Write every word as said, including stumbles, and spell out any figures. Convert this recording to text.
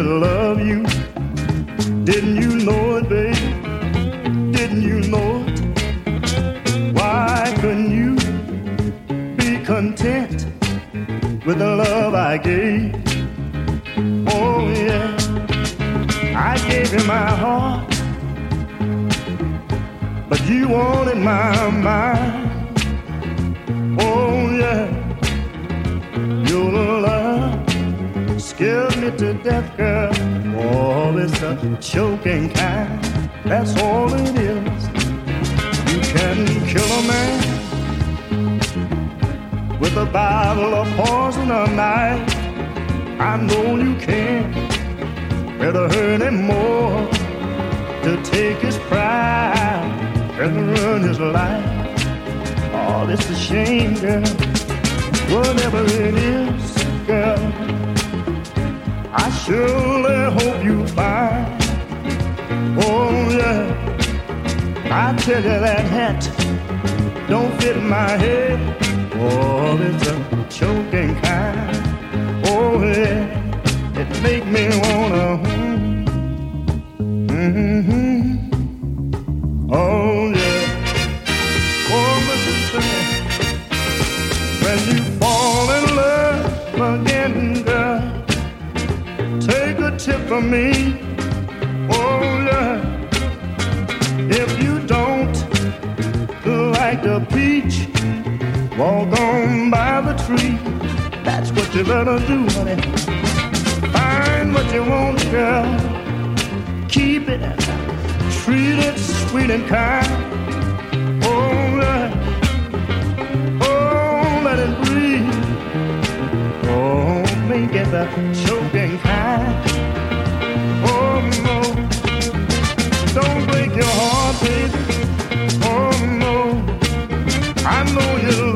love you. Didn't you know it, baby? Didn't you know it? Why couldn't you be content with the love I gave? Oh yeah, I gave you my heart, but you wanted my mind. Oh yeah, your love scared me to death, girl. Oh, it's a choking kind, that's all it is. You can kill a man with a bottle of poison or knife. I know you can. Better hurt him more to take his pride and run his life. Oh, it's a shame, girl. Whatever it is, girl, I surely hope you find. Oh yeah, I tell you that hat don't fit my head. Oh, it's a choking kind. Oh yeah, it make me wanna. Mm-hmm. Oh yeah. Oh, listen to me. When you fall in love again, girl, take a tip from me. Oh yeah. If you don't like the peach, walk on by the tree. That's what you better do, honey. Find what you want, girl. Keep it, treat it sweet and kind. Oh, yeah. Oh, let it breathe. Oh, make it the choking kind. Oh, no. Don't break your heart, baby. Oh, no. I know you